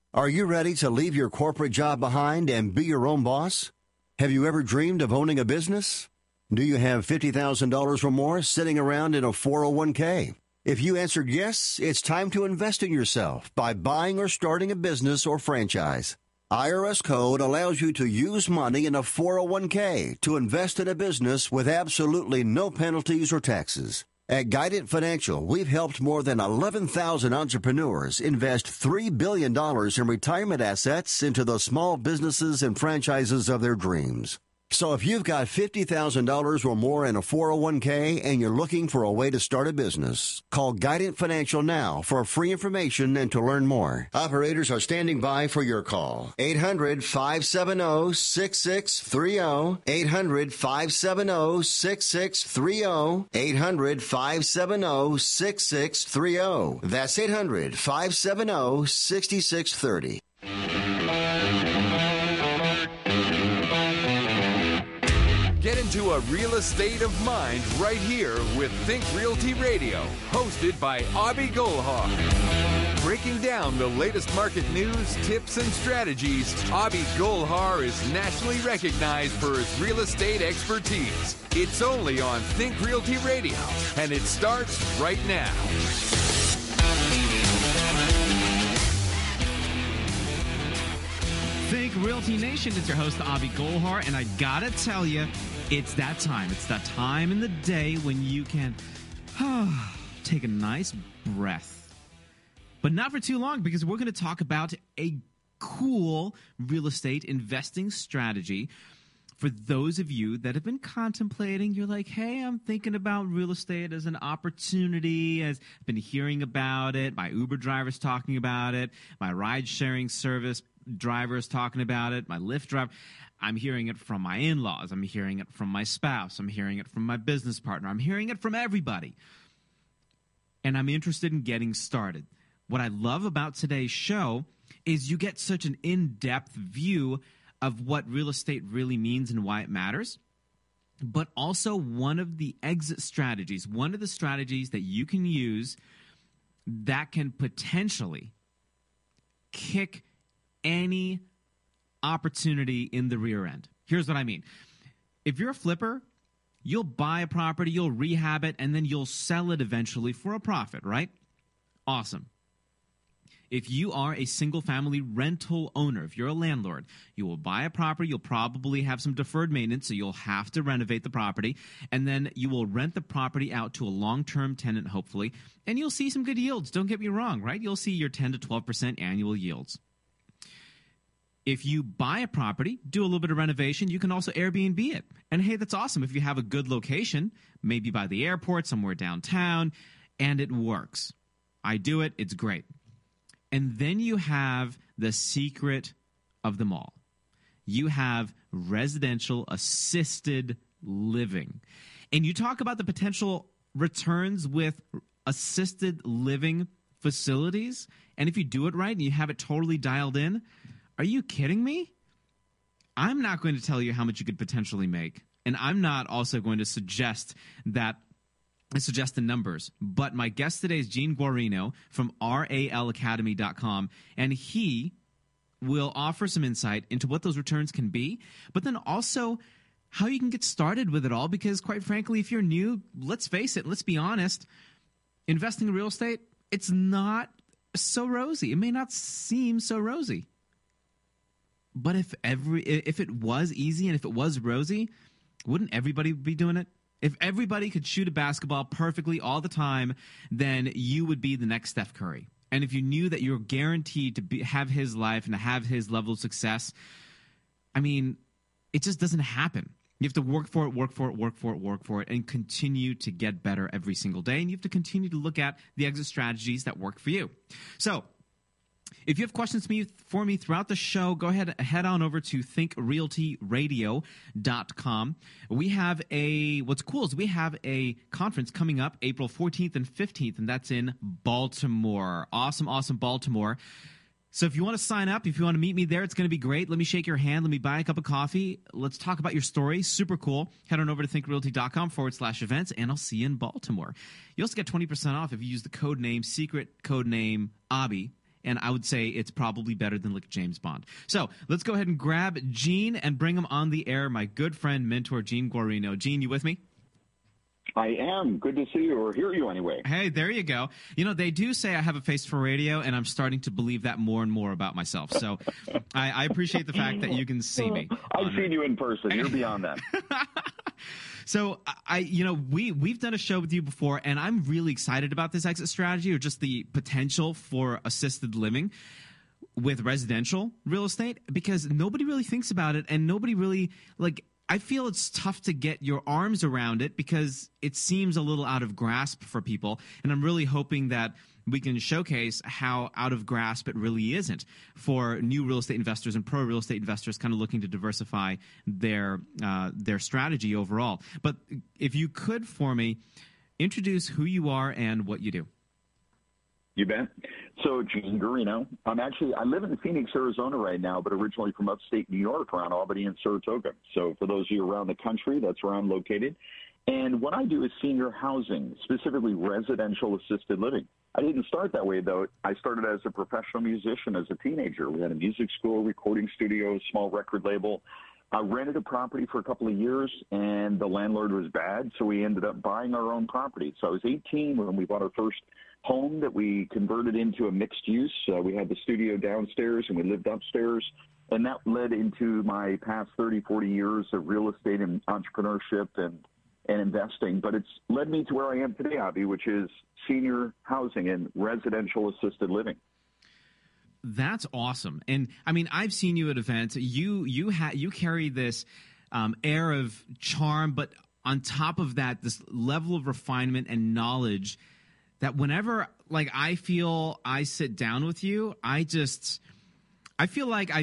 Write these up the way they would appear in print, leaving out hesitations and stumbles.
Are you ready to leave your corporate job behind and be your own boss? Have you ever dreamed of owning a business? Do you have $50,000 or more sitting around in a 401k? If you answered yes, it's time to invest in yourself by buying or starting a business or franchise. IRS code allows you to use money in a 401k to invest in a business with absolutely no penalties or taxes. At Guidant Financial, we've helped more than 11,000 entrepreneurs invest $3 billion in retirement assets into the small businesses and franchises of their dreams. So if you've got $50,000 or more in a 401k and you're looking for a way to start a business, call Guidant Financial now for free information and to learn more. Operators are standing by for your call. 800-570-6630. 800-570-6630. 800-570-6630. That's 800-570-6630. Get into a real estate of mind right here with Think Realty Radio, hosted by Abhi Golhar. Breaking down the latest market news, tips, and strategies, Abhi Golhar is nationally recognized for his real estate expertise. It's only on Think Realty Radio, and it starts right now. Think Realty Nation, it's your host, Abhi Golhar, and I gotta tell you, it's that time. It's that time in the day when you can take a nice breath. But not for too long, because we're going to talk about a cool real estate investing strategy for those of you that have been contemplating. You're like, hey, I'm thinking about real estate as an opportunity. I've been hearing about it. My Uber driver's talking about it. My ride-sharing service driver's talking about it. My Lyft driver. I'm hearing it from my in-laws. I'm hearing it from my spouse. I'm hearing it from my business partner. I'm hearing it from everybody. And I'm interested in getting started. What I love about today's show is you get such an in-depth view of what real estate really means and why it matters, but also one of the exit strategies, one of the strategies that you can use that can potentially kick any opportunity in the rear end. Here's what I mean. If you're a flipper, you'll buy a property, you'll rehab it, and then you'll sell it eventually for a profit, right? Awesome. If you are a single-family rental owner, if you're a landlord, you will buy a property, you'll probably have some deferred maintenance, so you'll have to renovate the property, and then you will rent the property out to a long-term tenant, hopefully, and you'll see some good yields. Don't get me wrong, right? You'll see your 10 to 12% annual yields. If you buy a property, do a little bit of renovation, you can also Airbnb it. And hey, that's awesome if you have a good location, maybe by the airport, somewhere downtown, and it works. I do it. It's great. And then you have the secret of them all. You have residential assisted living. And you talk about the potential returns with assisted living facilities. And if you do it right and you have it totally dialed in, are you kidding me? I'm not going to tell you how much you could potentially make. And I'm not also going to suggest the numbers. But my guest today is Gene Guarino from RALacademy.com. And he will offer some insight into what those returns can be, but then also how you can get started with it all. Because quite frankly, if you're new, let's face it, let's be honest, investing in real estate, it's not so rosy. It may not seem so rosy. But if it was easy and if it was rosy, wouldn't everybody be doing it? If everybody could shoot a basketball perfectly all the time, then you would be the next Steph Curry. And if you knew that you're guaranteed to have his life and to have his level of success, I mean, it just doesn't happen. You have to work for it, and continue to get better every single day. And you have to continue to look at the exit strategies that work for you. So if you have questions for me throughout the show, go ahead, head on over to thinkrealtyradio.com. What's cool is we have a conference coming up April 14th and 15th, and that's in Baltimore. Awesome Baltimore. So if you want to sign up, if you want to meet me there, it's going to be great. Let me shake your hand. Let me buy a cup of coffee. Let's talk about your story. Super cool. Head on over to thinkrealty.com/events, and I'll see you in Baltimore. You also get 20% off if you use the secret code name Abhi. And I would say it's probably better than like James Bond. So let's go ahead and grab Gene and bring him on the air. My good friend, mentor, Gene Guarino. Gene, you with me? I am. Good to see you, or hear you anyway. Hey, there you go. You know, they do say I have a face for radio, and I'm starting to believe that more and more about myself. So I appreciate the fact that you can see me. I've seen you in person. You're beyond that. So we've done a show with you before, and I'm really excited about this exit strategy, or just the potential for assisted living with residential real estate, because nobody really thinks about it, and nobody really I feel it's tough to get your arms around it because it seems a little out of grasp for people. And I'm really hoping that we can showcase how out of grasp it really isn't for new real estate investors and pro real estate investors kind of looking to diversify their strategy overall. But if you could, for me, introduce who you are and what you do. You bet. So, Gene Guarino. I live in Phoenix, Arizona right now, but originally from upstate New York, around Albany and Saratoga. So for those of you around the country, that's where I'm located. And what I do is senior housing, specifically residential assisted living. I didn't start that way, though. I started as a professional musician as a teenager. We had a music school, recording studio, small record label. I rented a property for a couple of years, and the landlord was bad, so we ended up buying our own property. So I was 18 when we bought our first home that we converted into a mixed use. We had the studio downstairs and we lived upstairs. And that led into my past 30, 40 years of real estate and entrepreneurship and investing. But it's led me to where I am today, Avi, which is senior housing and residential assisted living. That's awesome. And I mean, I've seen you at events. You carry this air of charm, but on top of that, this level of refinement and knowledge that whenever I feel I sit down with you, I feel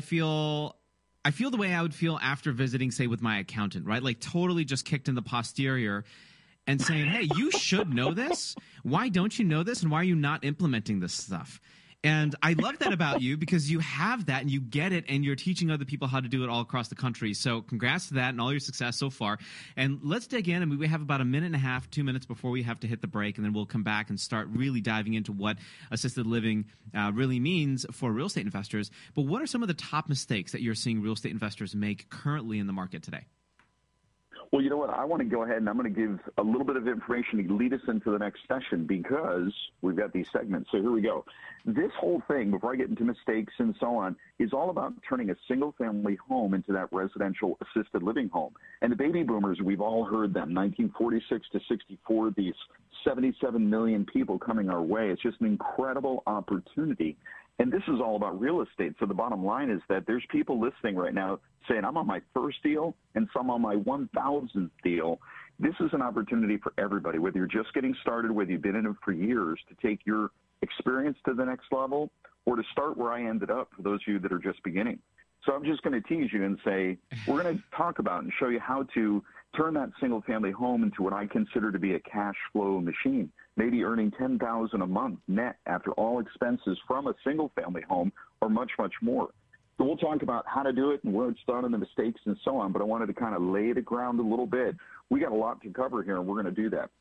the way I would feel after visiting, say, with my accountant, right? Like totally just kicked in the posterior and saying, hey, you should know this. Why don't you know this? And why are you not implementing this stuff? And I love that about you because you have that and you get it and you're teaching other people how to do it all across the country. So congrats to that and all your success so far. And let's dig in. I mean, we have about a minute and a half, 2 minutes before we have to hit the break, and then we'll come back and start really diving into what assisted living really means for real estate investors. But what are some of the top mistakes that you're seeing real estate investors make currently in the market today? Well, you know what? I want to go ahead and I'm going to give a little bit of information to lead us into the next session because we've got these segments. So here we go. This whole thing, before I get into mistakes and so on, is all about turning a single-family home into that residential assisted living home. And the baby boomers, we've all heard them, 1946 to 64, these 77 million people coming our way. It's just an incredible opportunity. And this is all about real estate. So the bottom line is that there's people listening right now saying, I'm on my first deal and some on my 1,000th deal. This is an opportunity for everybody, whether you're just getting started, whether you've been in it for years, to take your experience to the next level, or to start where I ended up for those of you that are just beginning. So I'm just going to tease you and say, we're going to talk about and show you how to turn that single-family home into what I consider to be a cash flow machine, maybe earning $10,000 a month net after all expenses from a single-family home, or much, much more. So we'll talk about how to do it and where it's done and the mistakes and so on, but I wanted to kind of lay the ground a little bit. We got a lot to cover here, and we're going to do that.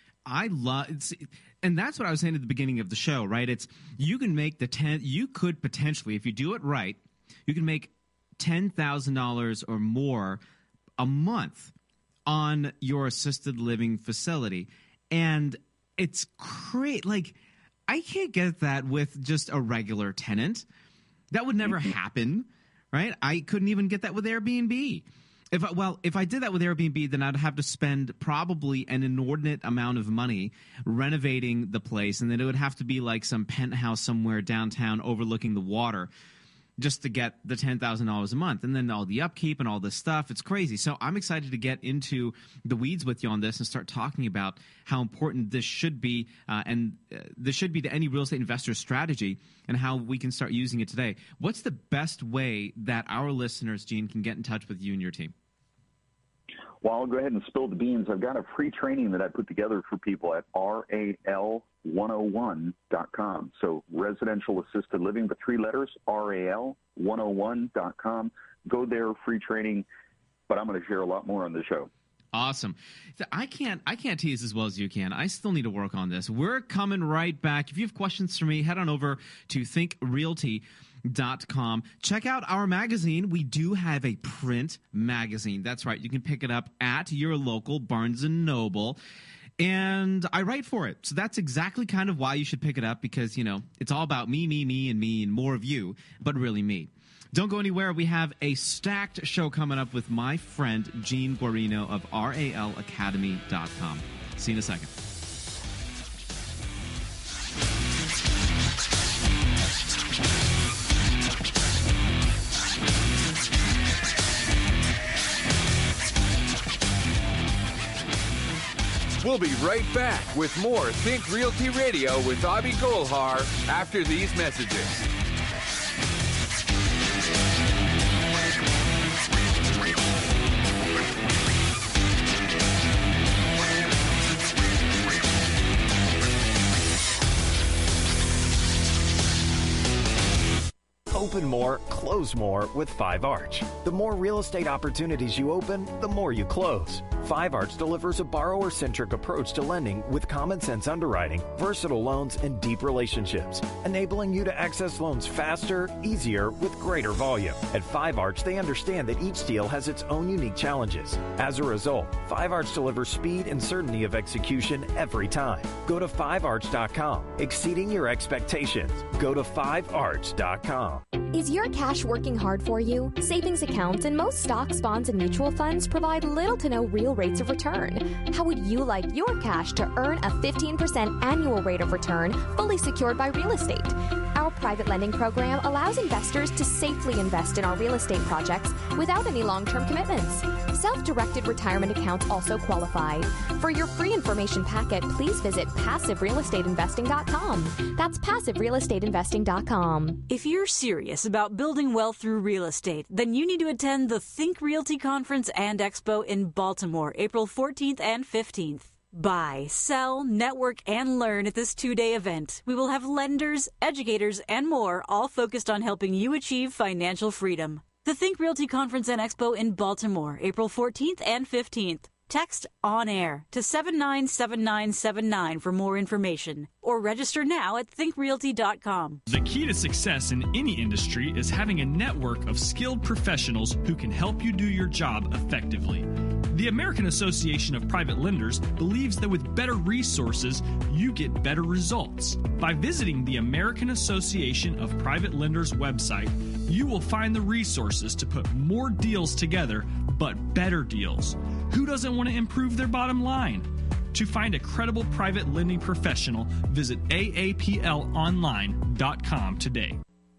And that's what I was saying at the beginning of the show, right? It's you can make you could potentially, if you do it right, you can make $10,000 or more a month on your assisted living facility. And it's great. Like, I can't get that with just a regular tenant. That would never happen, right? I couldn't even get that with Airbnb. If I did that with Airbnb, then I'd have to spend probably an inordinate amount of money renovating the place, and then it would have to be like some penthouse somewhere downtown overlooking the water just to get the $10,000 a month, and then all the upkeep and all this stuff. It's crazy. So I'm excited to get into the weeds with you on this and start talking about how important this should be, and this should be to any real estate investor's strategy and how we can start using it today. What's the best way that our listeners, Gene, can get in touch with you and your team? Well, I'll go ahead and spill the beans. I've got a free training that I put together for people at RAL101.com. So residential assisted living, the 3 letters, RAL101.com. Go there, free training. But I'm going to share a lot more on the show. Awesome. I can't tease as well as you can. I still need to work on this. We're coming right back. If you have questions for me, head on over to thinkrealty.com. Check out our magazine. We do have a print magazine. That's right. You can pick it up at your local Barnes & Noble. And I write for it. So that's exactly kind of why you should pick it up, because, it's all about me, and more of you, but really me. Don't go anywhere. We have a stacked show coming up with my friend Gene Guarino of RALacademy.com. See you in a second. We'll be right back with more Think Realty Radio with Avi Golhar after these messages. Open more, close more with 5 Arch. The more real estate opportunities you open, the more you close. 5 Arch delivers a borrower-centric approach to lending with common sense underwriting, versatile loans, and deep relationships, enabling you to access loans faster, easier, with greater volume. At 5 Arch, they understand that each deal has its own unique challenges. As a result, 5 Arch delivers speed and certainty of execution every time. Go to 5arch.com, exceeding your expectations. Go to 5arch.com. Is your cash working hard for you? Savings accounts and most stocks, bonds, and mutual funds provide little to no real rates of return. How would you like your cash to earn a 15% annual rate of return, fully secured by real estate? Our private lending program allows investors to safely invest in our real estate projects without any long-term commitments. Self-directed retirement accounts also qualify. For your free information packet, please visit PassiveRealEstateInvesting.com. That's PassiveRealEstateInvesting.com. If you're serious about building wealth through real estate, then you need to attend the Think Realty Conference and Expo in Baltimore, April 14th and 15th. Buy, sell, network, and learn at this 2-day event. We will have lenders, educators, and more, all focused on helping you achieve financial freedom. The Think Realty Conference and Expo in Baltimore, April 14th and 15th. Text ON AIR to 797979 for more information, or register now at thinkrealty.com. The key to success in any industry is having a network of skilled professionals who can help you do your job effectively. The American Association of Private Lenders believes that with better resources, you get better results. By visiting the American Association of Private Lenders website, you will find the resources to put more deals together, but better deals. Who doesn't want to improve their bottom line? To find a credible private lending professional, visit aaplonline.com today.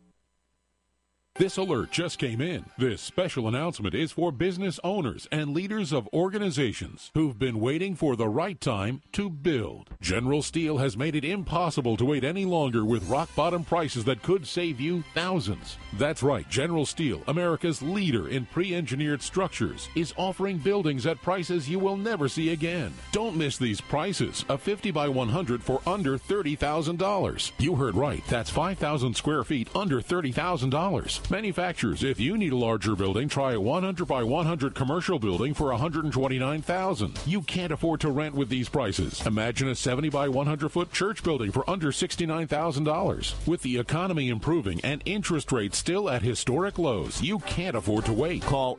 This alert just came in. This special announcement is for business owners and leaders of organizations who've been waiting for the right time to build. General Steel has made it impossible to wait any longer with rock-bottom prices that could save you thousands. That's right, General Steel, America's leader in pre-engineered structures, is offering buildings at prices you will never see again. Don't miss these prices. A 50 by 100 for under $30,000. You heard right. That's 5,000 square feet under $30,000. Manufacturers, if you need a larger building, try a 100 by 100 commercial building for $129,000. You can't afford to rent with these prices. Imagine a 70 by 100 foot church building for under $69,000. With the economy improving and interest rates still at historic lows, you can't afford to wait. Call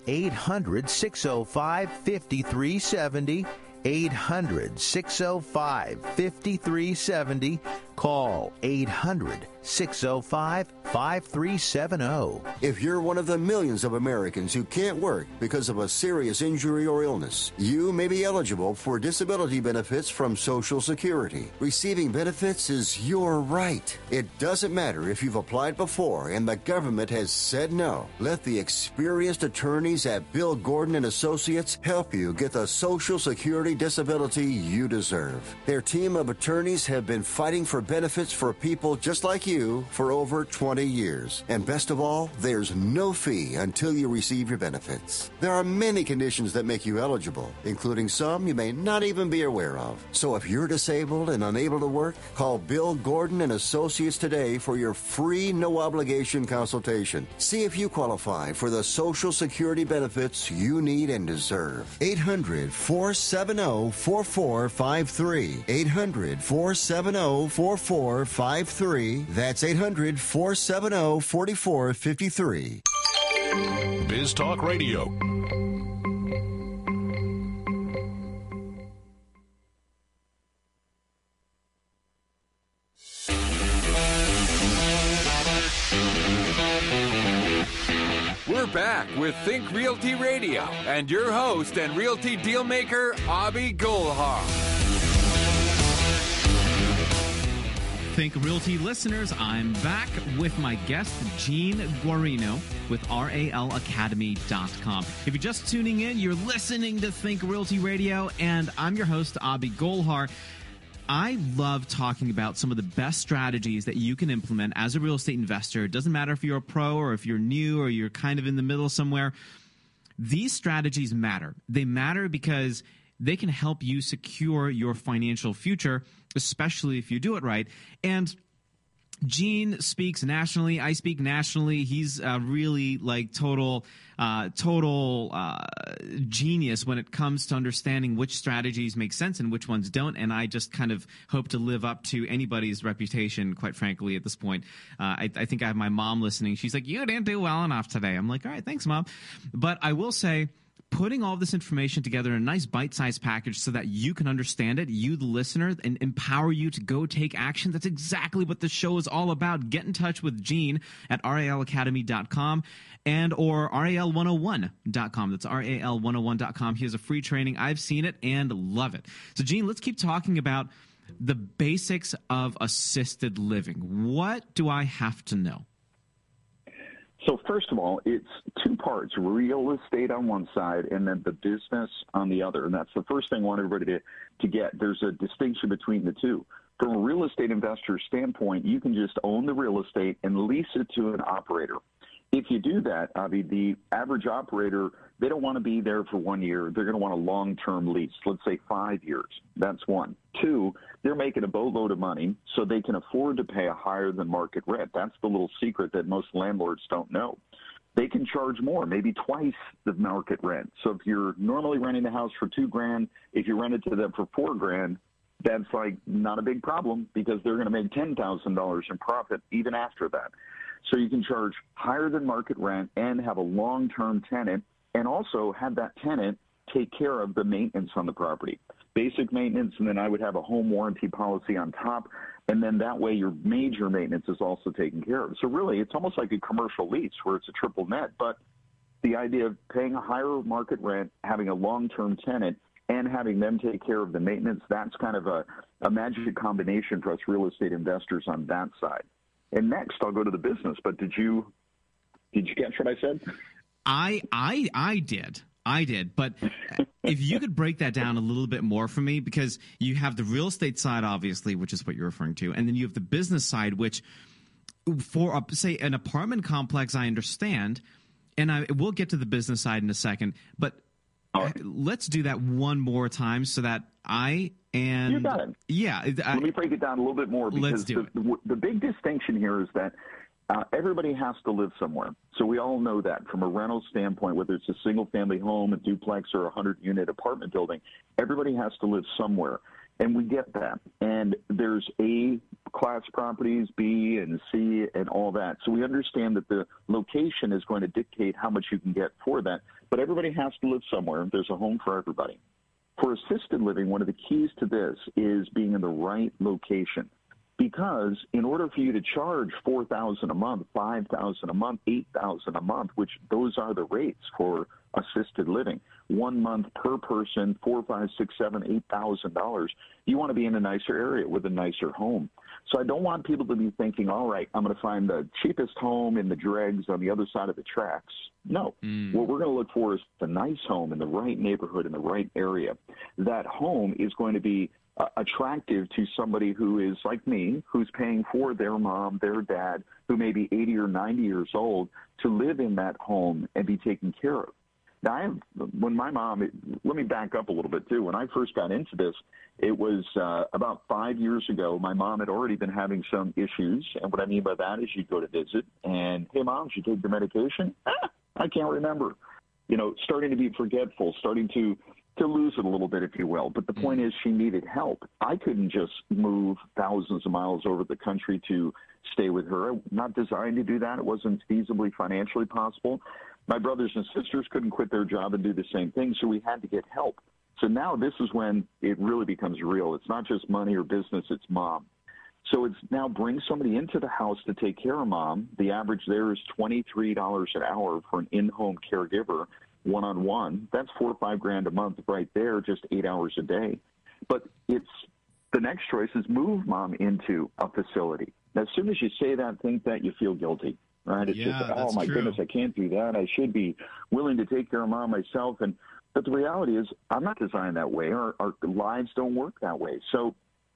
800-605-5370. 800-605-5370. Call 800-605-5370. If you're one of the millions of Americans who can't work because of a serious injury or illness, you may be eligible for disability benefits from Social Security. Receiving benefits is your right. It doesn't matter if you've applied before and the government has said no. Let the experienced attorneys at Bill Gordon & Associates help you get the Social Security disability you deserve. Their team of attorneys have been fighting for benefits for people just like you for over 20 years. And best of all, there's no fee until you receive your benefits. There are many conditions that make you eligible, including some you may not even be aware of. So if you're disabled and unable to work, call Bill Gordon and Associates today for your free no-obligation consultation. See if you qualify for the Social Security benefits you need and deserve. 800-470-4453. 800-470-4453. That's 800-470-4453. Biz Talk Radio. We're back with Think Realty Radio and your host and realty dealmaker, Abhi Golhar. Think Realty listeners, I'm back with my guest, Gene Guarino with RALacademy.com. If you're just tuning in, you're listening to Think Realty Radio, and I'm your host, Abhi Golhar. I love talking about some of the best strategies that you can implement as a real estate investor. It doesn't matter if you're a pro or if you're new or you're kind of in the middle somewhere. These strategies matter. They matter because they can help you secure your financial future, especially if you do it right. And Gene speaks nationally. I speak nationally. He's really like total genius when it comes to understanding which strategies make sense and which ones don't. And I just kind of hope to live up to anybody's reputation, quite frankly, at this point. I think I have my mom listening. She's like, you didn't do well enough today. I'm like, all right, thanks, Mom. But I will say, putting all this information together in a nice bite-sized package so that you can understand it, you, the listener, and empower you to go take action. That's exactly what the show is all about. Get in touch with Gene at RALacademy.com and or RAL101.com. That's RAL101.com. He has a free training. I've seen it and love it. So, Gene, let's keep talking about the basics of assisted living. What do I have to know? So first of all, it's two parts, real estate on one side and then the business on the other. And that's the first thing I want everybody to get. There's a distinction between the two. From a real estate investor standpoint, you can just own the real estate and lease it to an operator. If you do that, Avi, the average operator, they don't want to be there for 1 year. They're going to want a long-term lease, let's say 5 years. That's one. Two, they're making a boatload of money, so they can afford to pay a higher than market rent. That's the little secret that most landlords don't know. They can charge more, maybe twice the market rent. So if you're normally renting the house for $2,000, if you rent it to them for $4,000, that's like not a big problem because they're going to make $10,000 in profit even after that. So you can charge higher than market rent and have a long-term tenant and also have that tenant take care of the maintenance on the property, basic maintenance, and then I would have a home warranty policy on top, and then that way your major maintenance is also taken care of. So really, it's almost like a commercial lease where it's a triple net, but the idea of paying a higher market rent, having a long-term tenant, and having them take care of the maintenance, that's kind of a magic combination for us real estate investors on that side. And next, I'll go to the business. But did you catch what I said? I did. But if you could break that down a little bit more for me, because you have the real estate side, obviously, which is what you're referring to, and then you have the business side, which for, say, an apartment complex, I understand, and we'll get to the business side in a second, but let's do that one more time so that you got it. Yeah. Let me break it down a little bit more because the big distinction here is that everybody has to live somewhere. So we all know that from a rental standpoint, whether it's a single-family home, a duplex, or a 100-unit apartment building, everybody has to live somewhere. And we get that. And there's A-class properties, B and C, and all that. So we understand that the location is going to dictate how much you can get for that. But everybody has to live somewhere. There's a home for everybody. For assisted living, one of the keys to this is being in the right location. Because in order for you to charge $4,000 a month, $5,000 a month, $8,000 a month, which those are the rates for assisted living, 1 month per person, $4,000, $5,000, $6,000, $7,000, $8,000, you want to be in a nicer area with a nicer home. So I don't want people to be thinking, all right, I'm going to find the cheapest home in the dregs on the other side of the tracks. No. What we're going to look for is a nice home in the right neighborhood, in the right area. That home is going to be attractive to somebody who is like me, who's paying for their mom, their dad, who may be 80 or 90 years old, to live in that home and be taken care of. Now, when my mom, let me back up a little bit too. When I first got into this, it was about 5 years ago. My mom had already been having some issues. And what I mean by that is you'd go to visit and, hey, Mom, did you take your medication? I can't remember. Starting to be forgetful, starting to lose it a little bit, if you will. But the point is she needed help. I couldn't just move thousands of miles over the country to stay with her. I'm not designed to do that. It wasn't feasibly financially possible. My brothers and sisters couldn't quit their job and do the same thing, so we had to get help. So now this is when it really becomes real. It's not just money or business, it's mom. So it's now bring somebody into the house to take care of mom. The average there is $23 an hour for an in-home caregiver, one-on-one. That's $4 or $5 grand a month right there, just 8 hours a day. But it's the next choice is move mom into a facility. Now, as soon as you say that, think that, you feel guilty. Right? It's just, oh, my goodness, I can't do that. I should be willing to take care of mom myself. But the reality is I'm not designed that way. Our lives don't work that way. So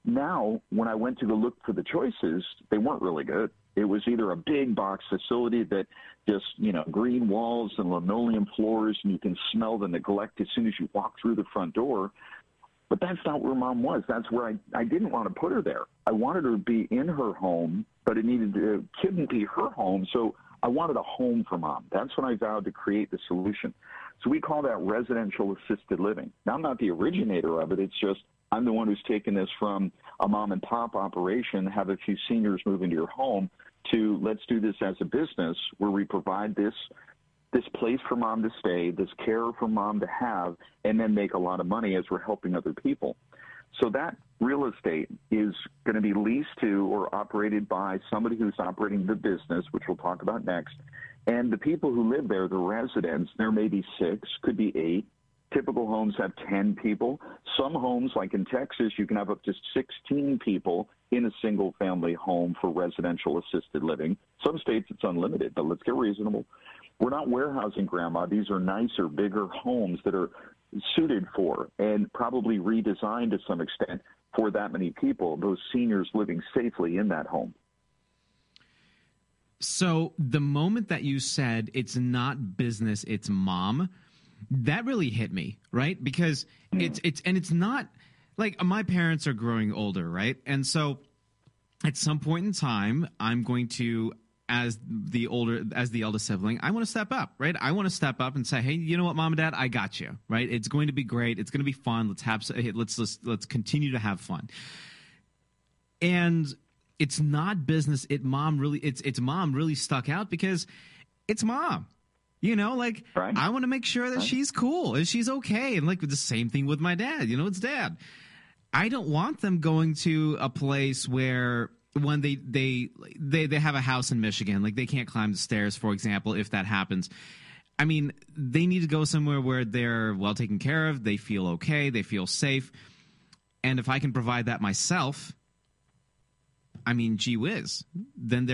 now when I went to go look for the choices, they weren't really good. It was either a big box facility that just, green walls and linoleum floors, and you can smell the neglect as soon as you walk through the front door. But that's not where mom was. That's where I didn't want to put her there. I wanted her to be in her home, but it couldn't be her home. So I wanted a home for mom. That's when I vowed to create the solution. So we call that residential assisted living. Now, I'm not the originator of it. It's just I'm the one who's taken this from a mom and pop operation, have a few seniors move into your home, to let's do this as a business where we provide this place for mom to stay, this care for mom to have, and then make a lot of money as we're helping other people. So that real estate is going to be leased to or operated by somebody who's operating the business, which we'll talk about next. And the people who live there, the residents, there may be 6, could be 8. Typical homes have 10 people. Some homes, like in Texas, you can have up to 16 people in a single-family home for residential assisted living. Some states it's unlimited, but let's get reasonable. We're not warehousing, Grandma. These are nicer, bigger homes that are suited for and probably redesigned to some extent for that many people, those seniors living safely in that home. So the moment that you said it's not business, it's mom, that really hit me, right? Because it's not like my parents are growing older, right? And so at some point in time, I'm going to, as the eldest sibling, I want to step up, right? I want to step up and say, hey, you know what, Mom and Dad, I got you, right? It's going to be great. It's going to be fun. Let's continue to have fun. And it's not business. It's mom really stuck out because it's mom. Right. I want to make sure that she's cool and she's okay. And the same thing with my dad, it's dad. I don't want them going to a place where when they have a house in Michigan, they can't climb the stairs, for example, if that happens. I mean, they need to go somewhere where they're well taken care of. They feel okay. They feel safe. And if I can provide that myself, I mean, gee whiz, then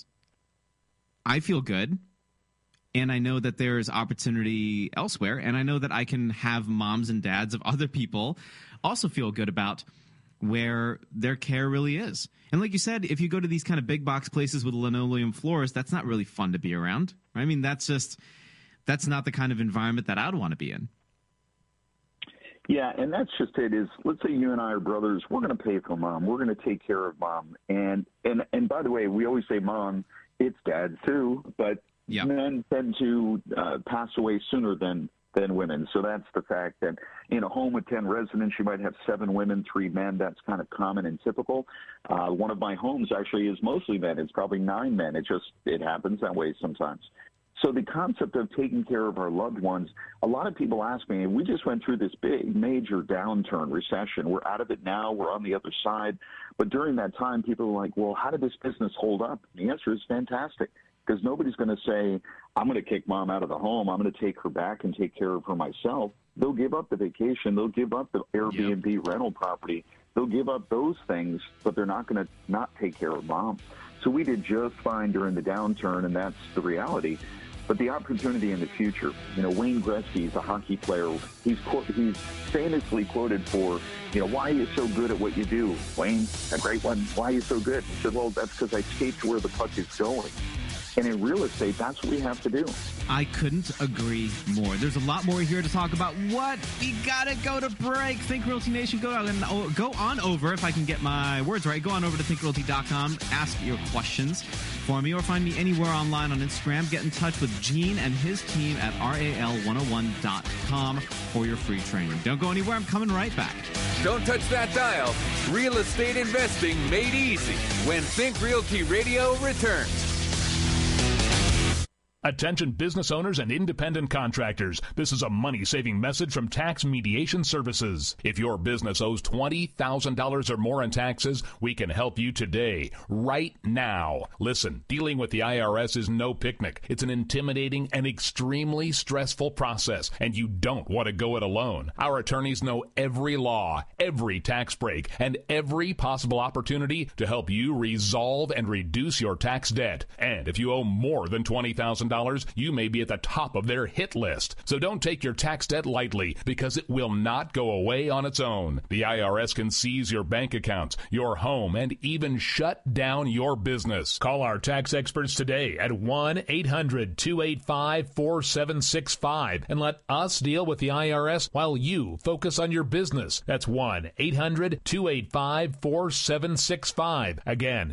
I feel good. And I know that there's opportunity elsewhere. And I know that I can have moms and dads of other people also feel good about where their care really is. And like you said, if you go to these kind of big box places with linoleum floors, that's not really fun to be around. I mean, that's not the kind of environment that I'd want to be in. Yeah, and that's just it. Is let's say you and I are brothers. We're going to pay for mom. We're going to take care of mom. And by the way, we always say mom. It's dad too, but yep. Men tend to pass away sooner than women. So that's the fact that in a home with 10 residents, you might have 7 women, 3 men. That's kind of common and typical. One of my homes actually is mostly men. It's probably 9 men. It happens that way sometimes. So the concept of taking care of our loved ones, a lot of people ask me, we just went through this big, major downturn, recession. We're out of it now. We're on the other side. But during that time, people are like, well, how did this business hold up? And the answer is fantastic. Because nobody's going to say, I'm going to kick mom out of the home. I'm going to take her back and take care of her myself. They'll give up the vacation. They'll give up the Airbnb rental property. They'll give up those things, but they're not going to not take care of mom. So we did just fine during the downturn, and that's the reality. but the opportunity in the future. You know, Wayne Gretzky is a hockey player. He's famously quoted for, you know, why are you so good at what you do? Wayne, a great one. Why are you so good? He said, well, that's because I skate to where the puck is going. And in real estate, that's what we have to do. I couldn't agree more. There's a lot more here to talk about. What? We gotta go to break. Think Realty Nation, go on over, if I can get my words right, go on over to thinkrealty.com, ask your questions for me, or find me anywhere online on Instagram. Get in touch with Gene and his team at RAL101.com for your free training. Don't go anywhere. I'm coming right back. Don't touch that dial. Real estate investing made easy when Think Realty Radio returns. Attention business owners and independent contractors. This is a money-saving message from Tax Mediation Services. If your business owes $20,000 or more in taxes, we can help you today, right now. Listen, dealing with the IRS is no picnic. It's an intimidating and extremely stressful process, and you don't want to go it alone. Our attorneys know every law, every tax break, and every possible opportunity to help you resolve and reduce your tax debt. And if you owe more than $20,000, you may be at the top of their hit list. So don't take your tax debt lightly, because it will not go away on its own. The IRS can seize your bank accounts, your home, and even shut down your business. Call our tax experts today at 1-800-285-4765 and let us deal with the IRS while you focus on your business. That's 1-800-285-4765. Again,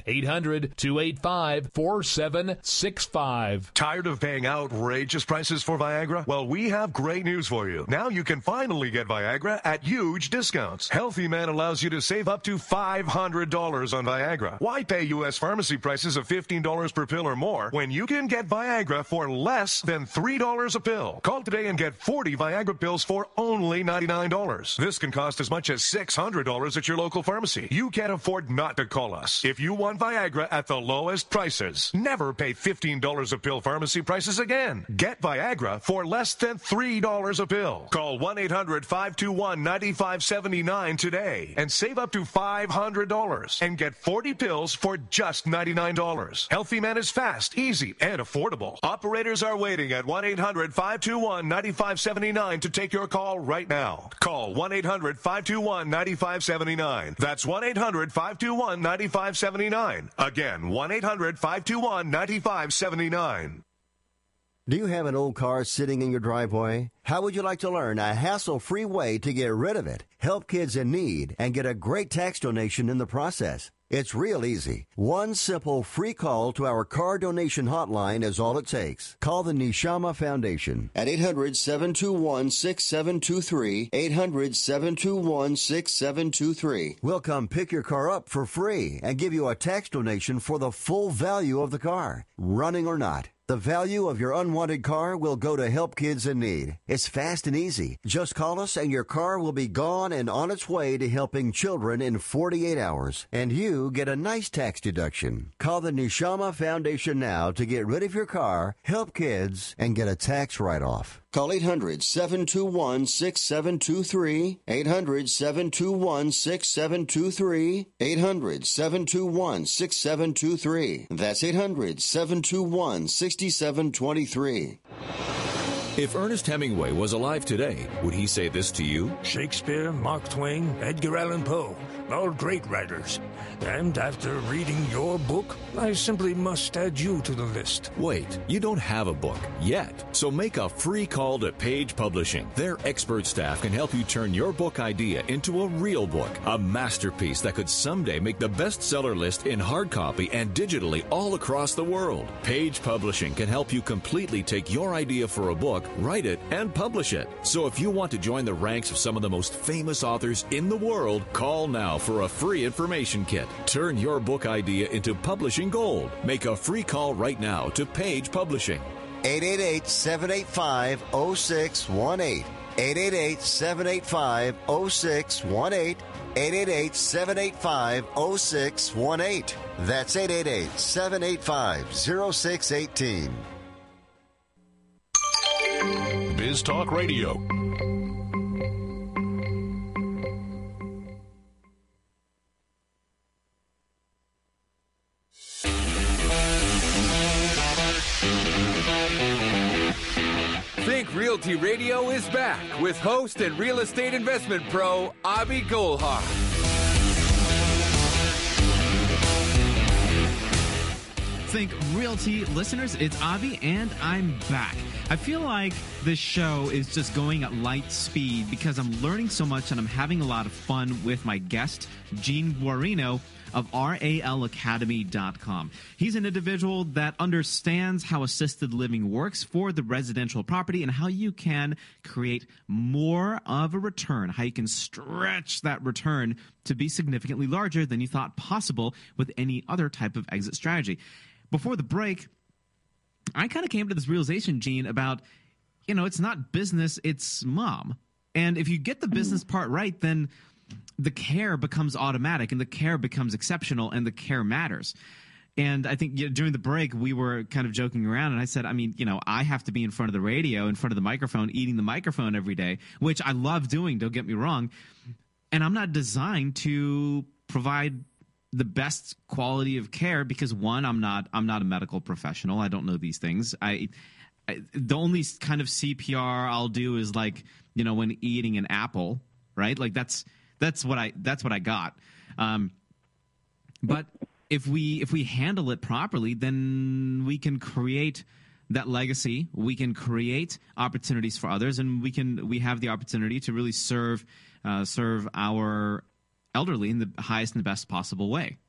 800-285-4765. Tired of paying outrageous prices for Viagra? Well, we have great news for you. Now you can finally get Viagra at huge discounts. Healthy Man allows you to save up to $500 on Viagra. Why pay U.S. pharmacy prices of $15 per pill or more when you can get Viagra for less than $3 a pill? Call today and get 40 Viagra pills for only $99. This can cost as much as $600 at your local pharmacy. You can't afford not to call us. If you want Viagra at the lowest prices, never pay $15 a pill pharmacy prices again. Get Viagra for less than $3 a pill. Call 1-800-521-9579 today and save up to $500 and get 40 pills for just $99. Healthy Man is fast, easy, and affordable. Operators are waiting at 1-800-521-9579 to take your call right now. Call 1-800-521-9579. That's 1-800-521-9579. Again, 1-800-521-9579. Do you have an old car sitting in your driveway? How would you like to learn a hassle-free way to get rid of it, help kids in need, and get a great tax donation in the process? It's real easy. One simple free call to our car donation hotline is all it takes. Call the Neshama Foundation at 800-721-6723, 800-721-6723. We'll come pick your car up for free and give you a tax donation for the full value of the car, running or not. The value of your unwanted car will go to help kids in need. It's fast and easy. Just call us and your car will be gone and on its way to helping children in 48 hours. And you get a nice tax deduction. Call the Neshama Foundation now to get rid of your car, help kids, and get a tax write-off. Call 800-721-6723, 800-721-6723, 800-721-6723. That's 800-721-6723. If Ernest Hemingway was alive today, would he say this to you? Shakespeare, Mark Twain, Edgar Allan Poe, all great writers. And after reading your book, I simply must add you to the list. Wait, you don't have a book yet. So make a free call to Page Publishing. Their expert staff can help you turn your book idea into a real book, a masterpiece that could someday make the bestseller list in hard copy and digitally all across the world. Page Publishing can help you completely take your idea for a book, write it, and publish it. So if you want to join the ranks of some of the most famous authors in the world, call now for a free information kit. Turn your book idea into publishing gold. Make a free call right now to Page Publishing. 888-785-0618. 888-785-0618. 888-785-0618. That's 888-785-0618. Biz Talk Radio. Think Realty Radio is back with host and real estate investment pro, Avi Goldhar. Think Realty listeners, it's Avi, and I'm back. I feel like this show is just going at light speed because I'm learning so much and I'm having a lot of fun with my guest, Gene Guarino of RALacademy.com. He's an individual that understands how assisted living works for the residential property and how you can create more of a return, how you can stretch that return to be significantly larger than you thought possible with any other type of exit strategy. Before the break, I kind of came to this realization, Gene, about, it's not business, it's mom. And if you get the business part right, then the care becomes automatic and the care becomes exceptional and the care matters. And I think during the break, we were kind of joking around, and I said, I have to be in front of the radio, in front of the microphone, eating the microphone every day, which I love doing, don't get me wrong. And I'm not designed to provide the best quality of care because, one, I'm not a medical professional. I don't know these things. The only kind of CPR I'll do is when eating an apple, right? Like that's what I got. But if we handle it properly, then we can create that legacy. We can create opportunities for others, and we have the opportunity to really serve our elderly in the highest and the best possible way.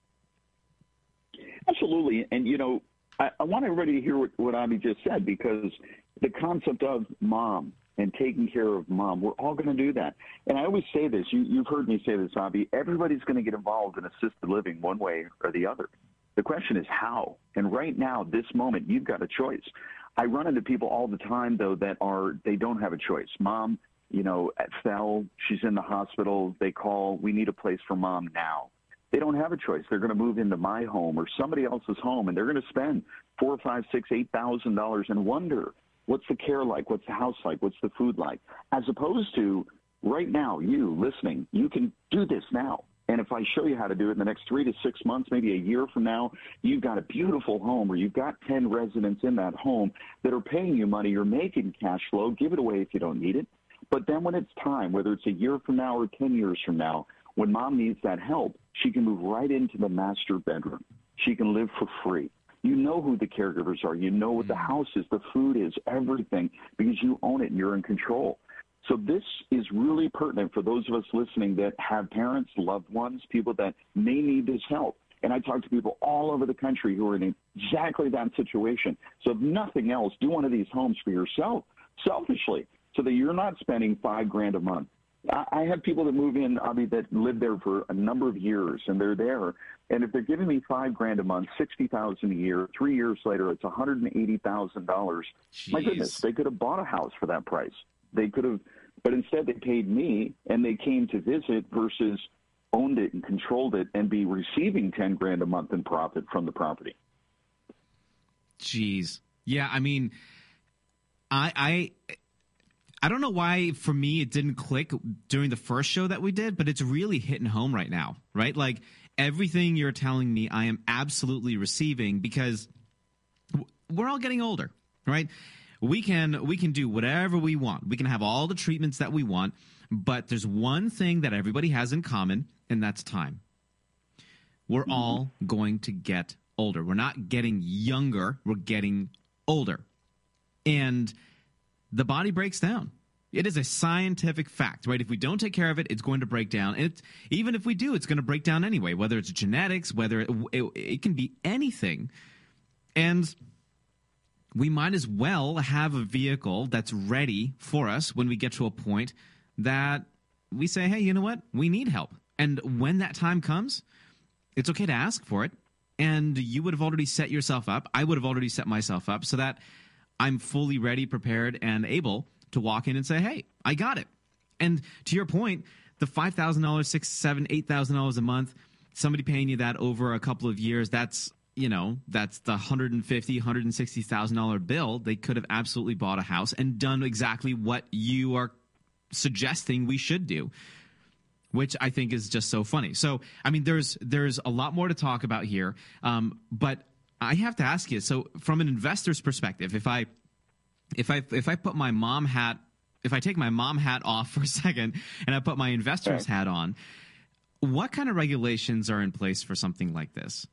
Absolutely. And, I want everybody to hear what Avi just said, because the concept of mom and taking care of mom, we're all going to do that. And I always say this, you've heard me say this, Avi, everybody's going to get involved in assisted living one way or the other. The question is how. And right now, this moment, you've got a choice. I run into people all the time, though, they don't have a choice. Mom, fell, she's in the hospital, they call, we need a place for mom now. They don't have a choice. They're going to move into my home or somebody else's home, and they're going to spend $4,000, $5,000, $6,000, $8,000 and wonder, what's the care like? What's the house like? What's the food like? As opposed to right now, you listening, you can do this now. And if I show you how to do it in the next 3 to 6 months, maybe a year from now, you've got a beautiful home or you've got 10 residents in that home that are paying you money, you're making cash flow, give it away if you don't need it. But then when it's time, whether it's a year from now or 10 years from now, when mom needs that help, she can move right into the master bedroom. She can live for free. You know who the caregivers are. You know what the house is, the food is, everything, because you own it and you're in control. So this is really pertinent for those of us listening that have parents, loved ones, people that may need this help. And I talk to people all over the country who are in exactly that situation. So if nothing else, do one of these homes for yourself, selfishly, so that you're not spending $5,000 a month. I have people that move in, Avi, that live there for a number of years, and they're there. And if they're giving me $5,000 a month, $60,000 a year, 3 years later, it's $180,000. My goodness, they could have bought a house for that price. They could have, but instead they paid me, and they came to visit versus owned it and controlled it and be receiving $10,000 a month in profit from the property. Jeez, yeah. I mean, I don't know why, for me, it didn't click during the first show that we did, but it's really hitting home right now, right? Like, everything you're telling me, I am absolutely receiving, because we're all getting older, right? We can do whatever we want. We can have all the treatments that we want, but there's one thing that everybody has in common, and that's time. We're all going to get older. We're not getting younger. We're getting older. And the body breaks down. It is a scientific fact, right? If we don't take care of it, it's going to break down. And even if we do, it's going to break down anyway, whether it's genetics, whether it can be anything. And we might as well have a vehicle that's ready for us when we get to a point that we say, hey, you know what? We need help. And when that time comes, it's okay to ask for it. And you would have already set yourself up. I would have already set myself up so that I'm fully ready, prepared, and able to walk in and say, hey, I got it. And to your point, the $5,000, $6,000, $7,000, $8,000 a month, somebody paying you that over a couple of years, that's the $150,000, $160,000 bill. They could have absolutely bought a house and done exactly what you are suggesting we should do, which I think is just so funny. So, I mean, there's a lot more to talk about here, but I have to ask you, so from an investor's perspective, if I if I put my mom hat, if I take my mom hat off for a second and I put my investor's hat on, what kind of regulations are in place for something like this?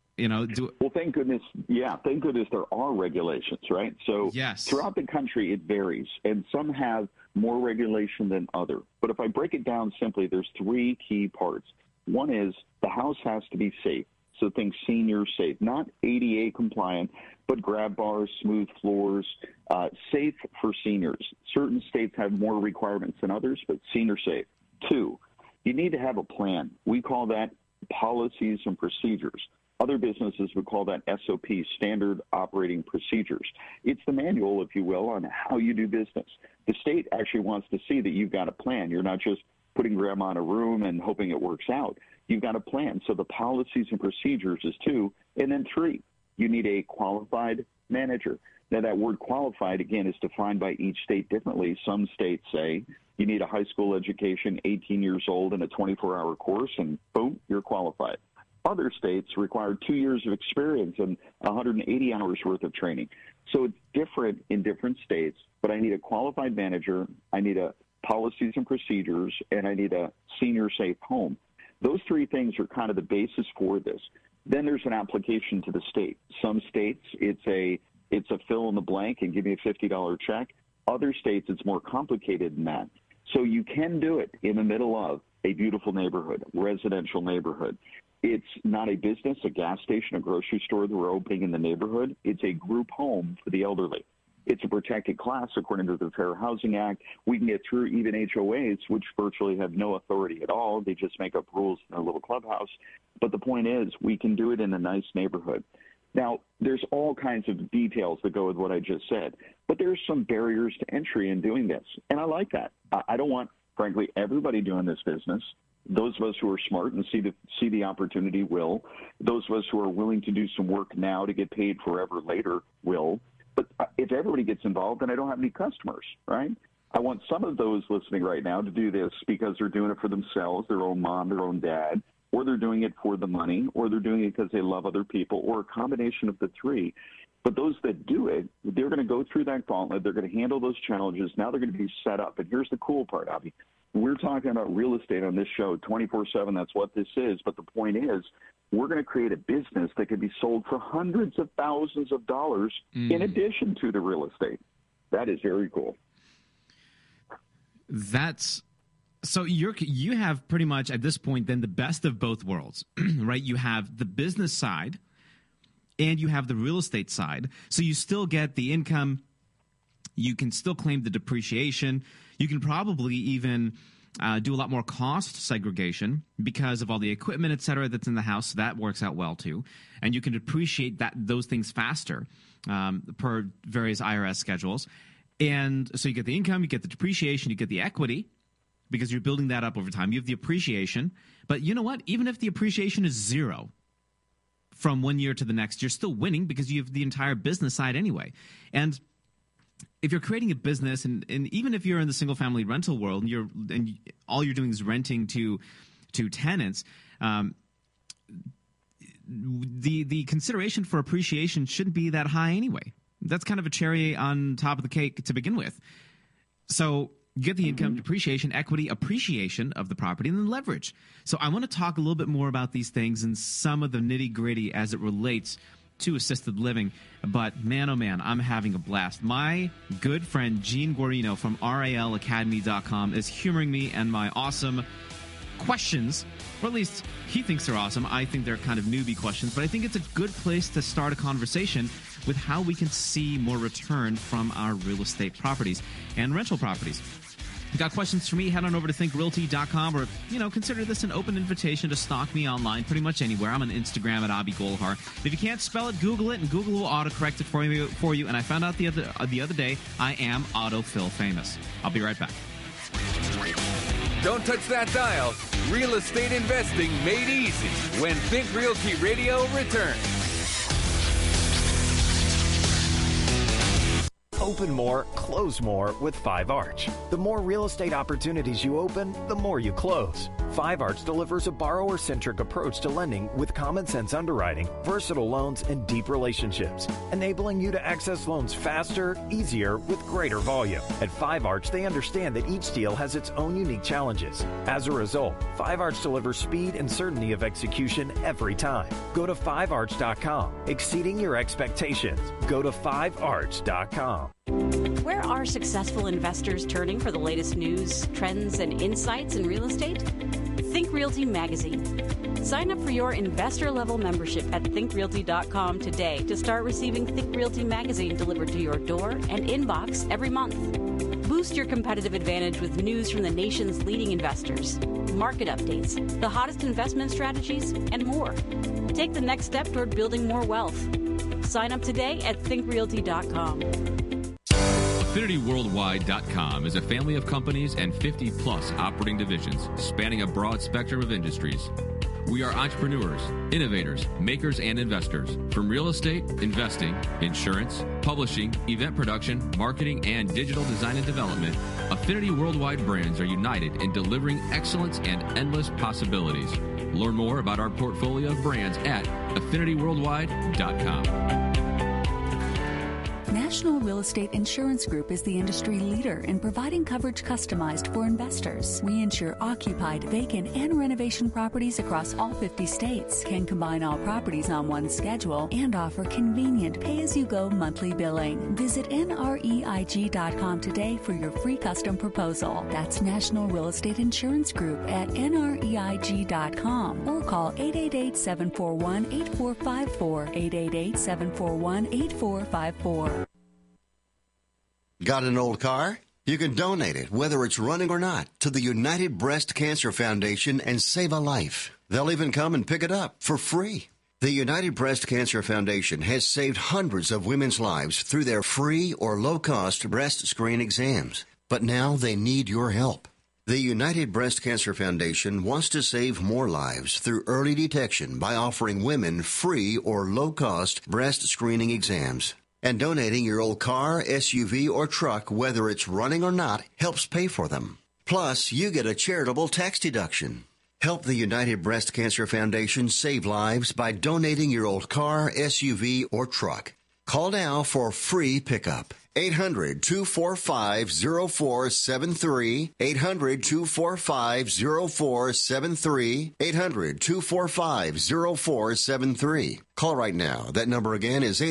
Well, thank goodness. Yeah, thank goodness there are regulations, right? So yes. Throughout the country, it varies, and some have more regulation than other. But if I break it down simply, there's 3 key parts. One is the house has to be safe. So think senior safe, not ADA compliant, but grab bars, smooth floors, safe for seniors. Certain states have more requirements than others, but senior safe. 2, you need to have a plan. We call that policies and procedures. Other businesses would call that SOP, standard operating procedures. It's the manual, if you will, on how you do business. The state actually wants to see that you've got a plan. You're not just putting grandma in a room and hoping it works out. You've got a plan. So the policies and procedures is 2. And then 3, you need a qualified manager. Now, that word qualified, again, is defined by each state differently. Some states say you need a high school education, 18 years old, and a 24-hour course, and boom, you're qualified. Other states require 2 years of experience and 180 hours worth of training. So it's different in different states, but I need a qualified manager, I need a policies and procedures, and I need a senior safe home. Those 3 things are kind of the basis for this. Then there's an application to the state. Some states, it's a fill in the blank and give me a $50 check. Other states, it's more complicated than that. So you can do it in the middle of a beautiful neighborhood, residential neighborhood. It's not a business, a gas station, a grocery store that we're opening in the neighborhood. It's a group home for the elderly. It's a protected class according to the Fair Housing Act. We can get through even HOAs, which virtually have no authority at all. They just make up rules in a little clubhouse. But the point is, we can do it in a nice neighborhood. Now, there's all kinds of details that go with what I just said, but there's some barriers to entry in doing this. And I like that. I don't want, frankly, everybody doing this business. Those of us who are smart and see the opportunity will. Those of us who are willing to do some work now to get paid forever later will. But if everybody gets involved, then I don't have any customers, right? I want some of those listening right now to do this because they're doing it for themselves, their own mom, their own dad, or they're doing it for the money, or they're doing it because they love other people, or a combination of the 3. But those that do it, they're going to go through that gauntlet. They're going to handle those challenges. Now they're going to be set up. And here's the cool part, Avi. We're talking about real estate on this show 24/7. That's what this is. But the point is, we're going to create a business that can be sold for hundreds of thousands of dollars in addition to the real estate. That is very cool. So you have pretty much at this point then the best of both worlds, right? You have the business side and you have the real estate side. So you still get the income. You can still claim the depreciation. You can probably even do a lot more cost segregation because of all the equipment, et cetera, that's in the house. So that works out well, too. And you can depreciate those things faster per various IRS schedules. And so you get the income, you get the depreciation, you get the equity because you're building that up over time. You have the appreciation. But you know what? Even if the appreciation is 0 from one year to the next, you're still winning because you have the entire business side anyway. And if you're creating a business, and even if you're in the single-family rental world, and all you're doing is renting to tenants, the consideration for appreciation shouldn't be that high anyway. That's kind of a cherry on top of the cake to begin with. So you get the income, depreciation, equity, appreciation of the property, and then leverage. So I want to talk a little bit more about these things and some of the nitty-gritty as it relates to assisted living. But man, oh man, I'm having a blast. My good friend Gene Guarino from RALacademy.com is humoring me and my awesome questions, or at least he thinks they're awesome. I think they're kind of newbie questions, but I think it's a good place to start a conversation with how we can see more return from our real estate properties and rental properties. If you got questions for me, head on over to thinkrealty.com, or, consider this an open invitation to stalk me online pretty much anywhere. I'm on Instagram at Avi Golhar. If you can't spell it, Google it, and Google will autocorrect it for you. And I found out the other day I am autofill famous. I'll be right back. Don't touch that dial. Real estate investing made easy when Think Realty Radio returns. Open more, close more with 5 Arch. The more real estate opportunities you open, the more you close. Five Arch delivers a borrower-centric approach to lending with common sense underwriting, versatile loans, and deep relationships, enabling you to access loans faster, easier, with greater volume. At Five Arch, they understand that each deal has its own unique challenges. As a result, Five Arch delivers speed and certainty of execution every time. Go to fivearch.com, exceeding your expectations. Go to fivearch.com. Where are successful investors turning for the latest news, trends, and insights in real estate? Think Realty Magazine. Sign up for your investor-level membership at thinkrealty.com today to start receiving Think Realty Magazine delivered to your door and inbox every month. Boost your competitive advantage with news from the nation's leading investors, market updates, the hottest investment strategies, and more. Take the next step toward building more wealth. Sign up today at thinkrealty.com. AffinityWorldwide.com is a family of companies and 50-plus operating divisions spanning a broad spectrum of industries. We are entrepreneurs, innovators, makers, and investors. From real estate, investing, insurance, publishing, event production, marketing, and digital design and development, Affinity Worldwide brands are united in delivering excellence and endless possibilities. Learn more about our portfolio of brands at AffinityWorldwide.com. National Real Estate Insurance Group is the industry leader in providing coverage customized for investors. We insure occupied, vacant, and renovation properties across all 50 states, can combine all properties on one schedule, and offer convenient pay-as-you-go monthly billing. Visit nreig.com today for your free custom proposal. That's National Real Estate Insurance Group at nreig.com or call 888-741-8454, 888-741-8454. Got an old car? You can donate it, whether it's running or not, to the United Breast Cancer Foundation and save a life. They'll even come and pick it up for free. The United Breast Cancer Foundation has saved hundreds of women's lives through their free or low-cost breast screen exams. But now they need your help. The United Breast Cancer Foundation wants to save more lives through early detection by offering women free or low-cost breast screening exams. And donating your old car, SUV, or truck, whether it's running or not, helps pay for them. Plus, you get a charitable tax deduction. Help the United Breast Cancer Foundation save lives by donating your old car, SUV, or truck. Call now for free pickup. 800-245-0473, 800-245-0473, 800-245-0473. Call right now. That number again is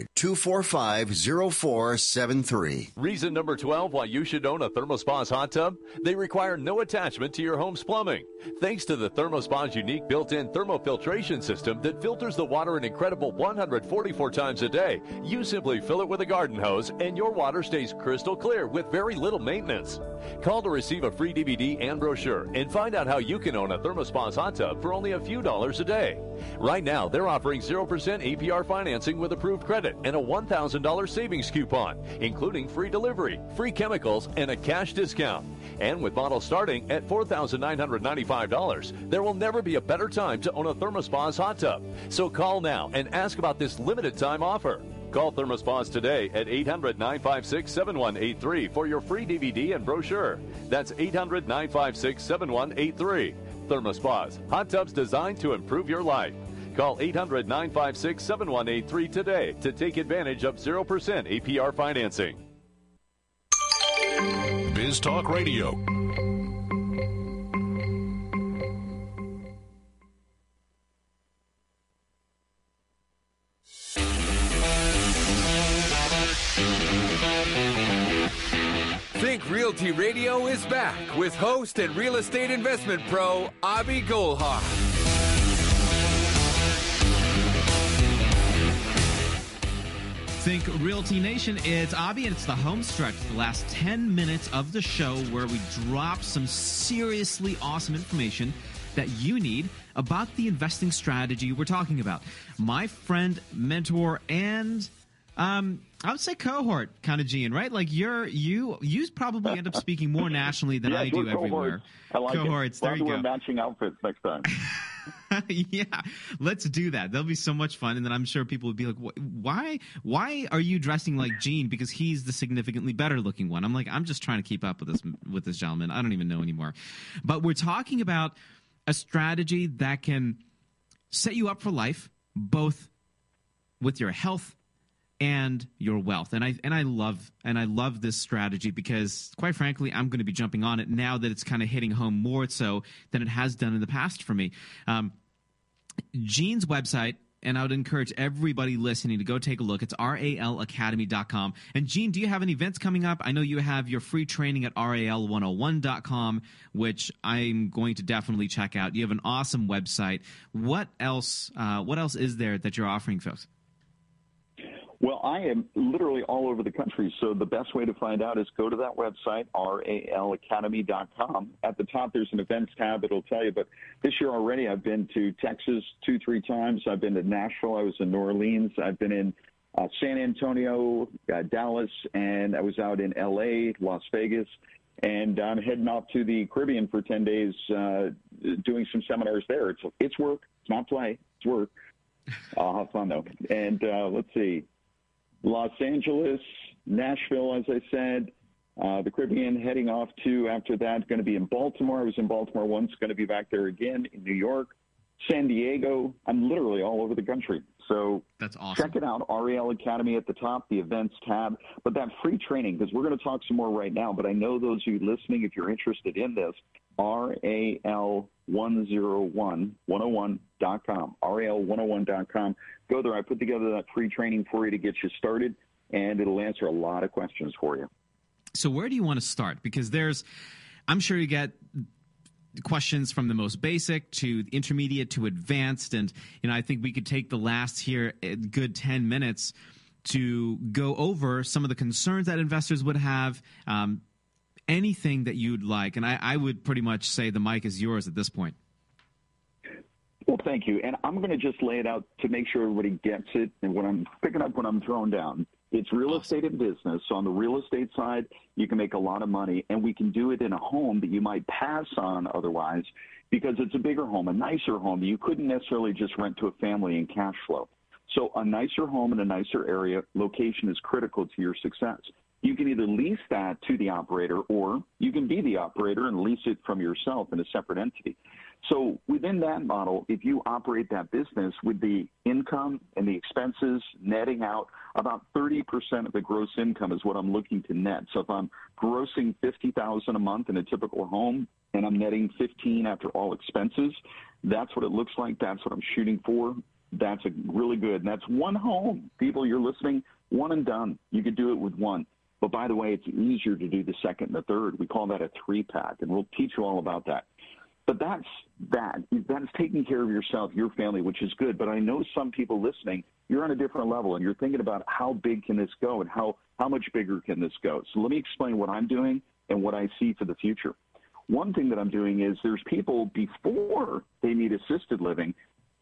800-245-0473. Reason number 12 why you should own a ThermoSpa's hot tub? They require no attachment to your home's plumbing. Thanks to the ThermoSpa's unique built-in thermofiltration system that filters the water an incredible 144 times a day, you simply fill it with a garden hose and your water stays crystal clear with very little maintenance. Call to receive a free DVD and brochure and find out how you can own a ThermoSpa's hot tub for only a few dollars a day. Right now, they're offering 0% APR financing with approved credit and a $1,000 savings coupon, including free delivery, free chemicals, and a cash discount. And with models starting at $4,995, there will never be a better time to own a ThermoSpa's hot tub. So call now and ask about this limited time offer. Call ThermoSpa's today at 800-956-7183 for your free DVD and brochure. That's 800-956-7183. ThermoSpa's, hot tubs designed to improve your life. Call 800-956-7183 today to take advantage of 0% APR financing. Biz Talk Radio. Think Realty Radio is back with host and real estate investment pro, Abhi Golhar. Think Realty Nation, it's Abhi, and it's the home stretch, the last 10 minutes of the show where we drop some seriously awesome information that you need about the investing strategy we're talking about. My friend, mentor, and I would say cohort kind of Gene, right? Like you probably end up speaking more nationally than I do everywhere. I like cohorts. It. There you go. Wear matching outfits next time. Yeah, let's do that. That'll be so much fun. And then I'm sure people would be like, why are you dressing like Gene? Because he's the significantly better looking one. I'm like, I'm just trying to keep up with this gentleman. I don't even know anymore. But we're talking about a strategy that can set you up for life, both with your health and your wealth. And I love this strategy because, quite frankly, I'm going to be jumping on it now that it's kind of hitting home more so than it has done in the past for me. Gene's website, and I would encourage everybody listening to go take a look. It's ralacademy.com. And Gene, do you have any events coming up? I know you have your free training at ral101.com, which I'm going to definitely check out. You have an awesome website. What else is there that you're offering folks? Well, I am literally all over the country, so the best way to find out is go to that website, ralacademy.com. At the top, there's an events tab. It'll tell you. But this year already, I've been to Texas 2-3 times. I've been to Nashville. I was in New Orleans. I've been in San Antonio, Dallas, and I was out in L.A., Las Vegas. And I'm heading off to the Caribbean for 10 days doing some seminars there. It's work. It's not play. It's work. I'll have fun, though. And let's see. Los Angeles, Nashville, as I said, the Caribbean heading off to, after that, going to be in Baltimore. I was in Baltimore once, going to be back there again in New York, San Diego. I'm literally all over the country. So that's awesome. Check it out, RAL Academy at the top, the events tab. But that free training, because we're going to talk some more right now, but I know those of you listening, if you're interested in this, RAL101.com, RAL101.com. Go there. I put together that free training for you to get you started, and it'll answer a lot of questions for you. So where do you want to start? Because I'm sure you get questions from the most basic to intermediate to advanced. And, I think we could take the last here a good 10 minutes to go over some of the concerns that investors would have, anything that you'd like. And I would pretty much say the mic is yours at this point. Well, thank you. And I'm going to just lay it out to make sure everybody gets it. And what I'm picking up when I'm throwing down, it's real estate and business. So on the real estate side, you can make a lot of money, and we can do it in a home that you might pass on otherwise because it's a bigger home, a nicer home that you couldn't necessarily just rent to a family and cash flow. So a nicer home in a nicer area, location is critical to your success. You can either lease that to the operator, or you can be the operator and lease it from yourself in a separate entity. So within that model, if you operate that business with the income and the expenses netting out, about 30% of the gross income is what I'm looking to net. So if I'm grossing $50,000 a month in a typical home and I'm netting $15,000 after all expenses, that's what it looks like. That's what I'm shooting for. That's really good. And that's one home. People, you're listening, one and done. You could do it with one. But by the way, it's easier to do the second and the third. We call that a 3-pack, and we'll teach you all about that. But that's taking care of yourself, your family, which is good. But I know some people listening, you're on a different level, and you're thinking about how big can this go and how much bigger can this go. So let me explain what I'm doing and what I see for the future. One thing that I'm doing is there's people before they need assisted living,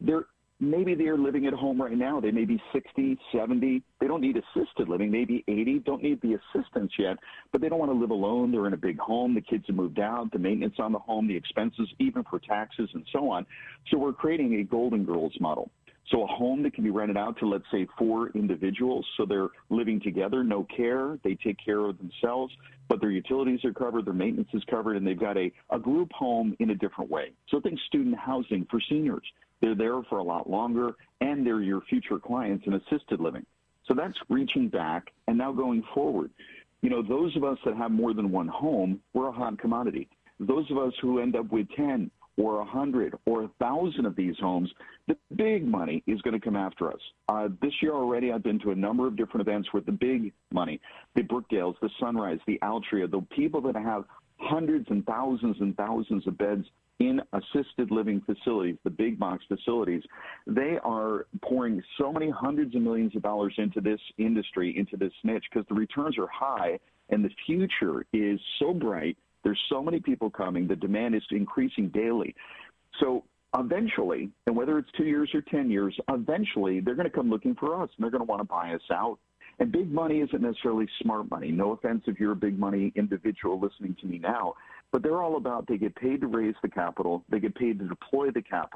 maybe they're living at home right now. They may be 60, 70. They don't need assisted living. Maybe 80, don't need the assistance yet, but they don't want to live alone. They're in a big home. The kids have moved out, the maintenance on the home, the expenses, even for taxes and so on. So we're creating a Golden Girls model. So a home that can be rented out to, let's say, 4 individuals. So they're living together, no care. They take care of themselves, but their utilities are covered, their maintenance is covered, and they've got a group home in a different way. So think student housing for seniors. They're there for a lot longer, and they're your future clients in assisted living. So that's reaching back and now going forward. Those of us that have more than one home, we're a hot commodity. Those of us who end up with 10 or 100 or 1,000 of these homes, the big money is going to come after us. This year already, I've been to a number of different events with the big money, the Brookdales, the Sunrise, the Altria, the people that have hundreds and thousands of beds in assisted living facilities, the big box facilities. They are pouring so many hundreds of millions of dollars into this industry, into this niche, because the returns are high and the future is so bright. There's so many people coming. The demand is increasing daily. So eventually, and whether it's 2 years or 10 years, eventually they're going to come looking for us, and they're going to want to buy us out. And big money isn't necessarily smart money. No offense if you're a big money individual listening to me now, but they're all about, they get paid to raise the capital, they get paid to deploy the capital.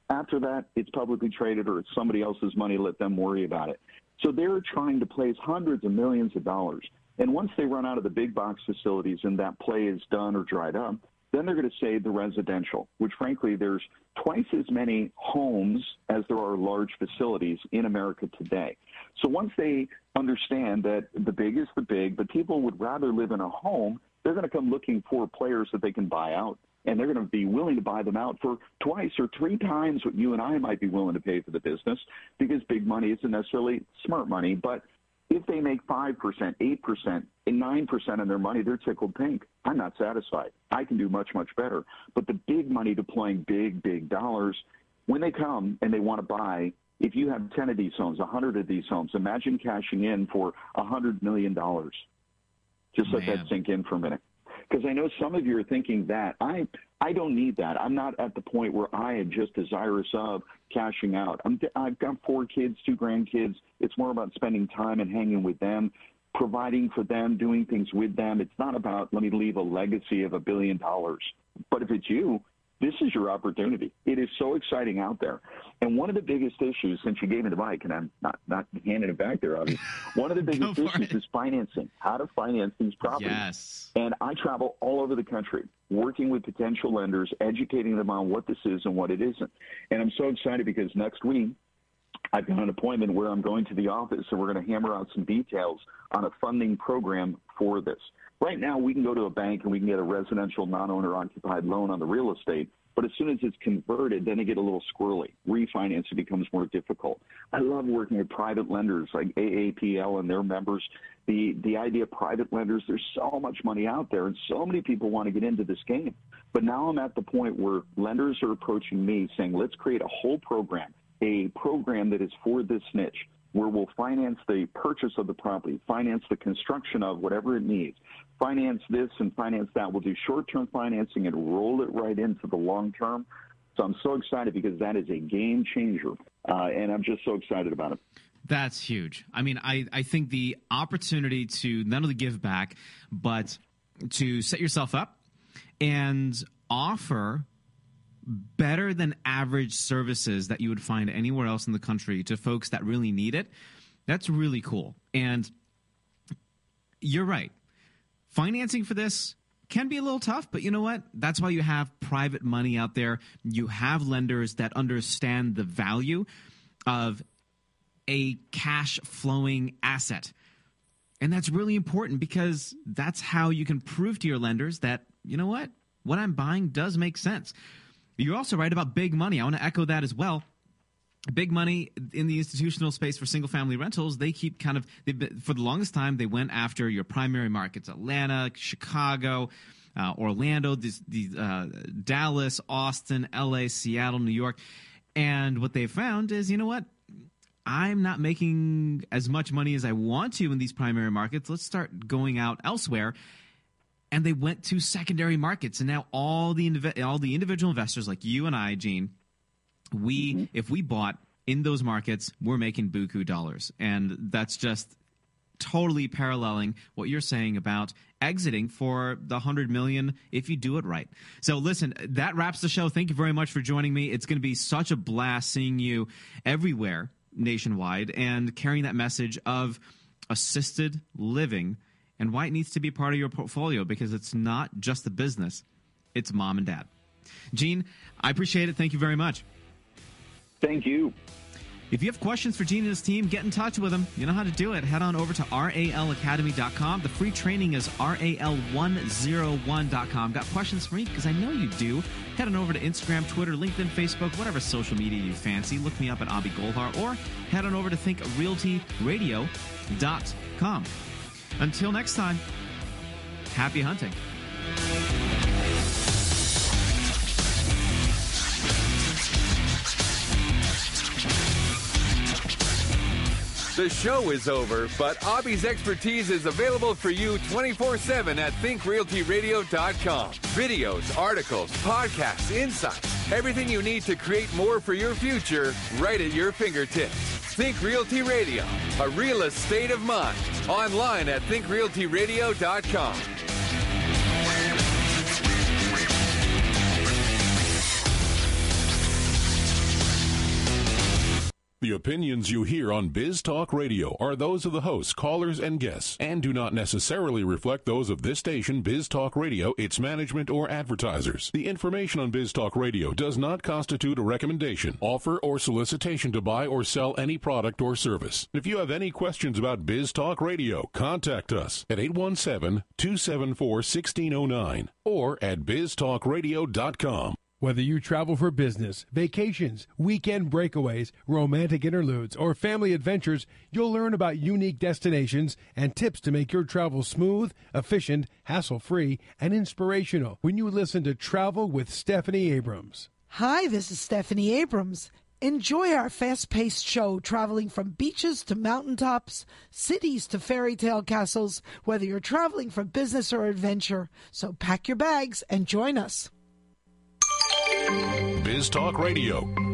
After that, it's publicly traded or it's somebody else's money. Let them worry about it. So they're trying to place hundreds of millions of dollars. And once they run out of the big box facilities and that play is done or dried up, then they're going to save the residential, which frankly, there's twice as many homes as there are large facilities in America today. So once they understand that the big is the big, but people would rather live in a home, they're going to come looking for players that they can buy out. And they're going to be willing to buy them out for twice or three times what you and I might be willing to pay for the business, because big money isn't necessarily smart money. But if they make 5%, 8%, and 9% on their money, they're tickled pink. I'm not satisfied. I can do much, much better. But the big money deploying big dollars, when they come and they want to buy, if you have 10 of these homes, 100 of these homes, imagine cashing in for $100 million. Just let that sink in for a minute. Because I know some of you are thinking that. I don't need that. I'm not at the point where I am just desirous of cashing out. I've got 4 kids, 2 grandkids. It's more about spending time and hanging with them, providing for them, doing things with them. It's not about, let me leave a legacy of $1 billion. But if it's you, this is your opportunity. It is so exciting out there. And one of the biggest issues, since you gave me the mic, and I'm not handing it back there, Avi, one of the biggest issues is financing, how to finance these properties. Yes. And I travel all over the country working with potential lenders, educating them on what this is and what it isn't. And I'm so excited because next week I've got an appointment where I'm going to the office and we're going to hammer out some details on a funding program for this. Right now, we can go to a bank and we can get a residential non-owner occupied loan on the real estate. But as soon as it's converted, then they get a little squirrely. Refinancing becomes more difficult. I love working with private lenders like AAPL and their members. The idea of private lenders, there's so much money out there and so many people want to get into this game. But now I'm at the point where lenders are approaching me saying, let's create a whole program, a program that is for this niche, where we'll finance the purchase of the property, finance the construction of whatever it needs, finance this and finance that. We'll do short-term financing and roll it right into the long-term. So I'm so excited because that is a game changer, and I'm just so excited about it. That's huge. I mean, I think the opportunity to not only give back, but to set yourself up and offer better than average services that you would find anywhere else in the country to folks that really need it. That's really cool. And you're right. Financing for this can be a little tough, but you know what? That's why you have private money out there. You have lenders that understand the value of a cash flowing asset. And that's really important because that's how you can prove to your lenders that, you know what I'm buying does make sense. You're also right about big money. I want to echo that as well. Big money in the institutional space for single-family rentals, they keep for the longest time, they went after your primary markets, Atlanta, Chicago, Orlando, Dallas, Austin, L.A., Seattle, New York. And what they found is, you know what? I'm not making as much money as I want to in these primary markets. Let's start going out elsewhere. And they went to secondary markets, and now all the individual investors like you and I, Gene, if we bought in those markets, we're making buku dollars, and that's just totally paralleling what you're saying about exiting for the $100 million if you do it right. So listen, that wraps the show. Thank you very much for joining me. It's going to be such a blast seeing you everywhere nationwide and carrying that message of assisted living and why it needs to be part of your portfolio, because it's not just the business, it's mom and dad. Gene, I appreciate it. Thank you very much. Thank you. If you have questions for Gene and his team, get in touch with them. You know how to do it. Head on over to RALacademy.com. The free training is RAL101.com. Got questions for me? Because I know you do. Head on over to Instagram, Twitter, LinkedIn, Facebook, whatever social media you fancy. Look me up at Avi Golhar, or head on over to thinkrealtyradio.com. Until next time, happy hunting. The show is over, but Avi's expertise is available for you 24/7 at thinkrealtyradio.com. Videos, articles, podcasts, insights, everything you need to create more for your future right at your fingertips. Think Realty Radio, a real estate of mind. Online at thinkrealtyradio.com. The opinions you hear on Biz Talk Radio are those of the hosts, callers, and guests, and do not necessarily reflect those of this station, Biz Talk Radio, its management, or advertisers. The information on Biz Talk Radio does not constitute a recommendation, offer, or solicitation to buy or sell any product or service. If you have any questions about Biz Talk Radio, contact us at 817-274-1609 or at biztalkradio.com. Whether you travel for business, vacations, weekend breakaways, romantic interludes, or family adventures, you'll learn about unique destinations and tips to make your travel smooth, efficient, hassle-free, and inspirational when you listen to Travel with Stephanie Abrams. Hi, this is Stephanie Abrams. Enjoy our fast-paced show traveling from beaches to mountaintops, cities to fairy tale castles, whether you're traveling for business or adventure. So pack your bags and join us. Biz Talk Radio.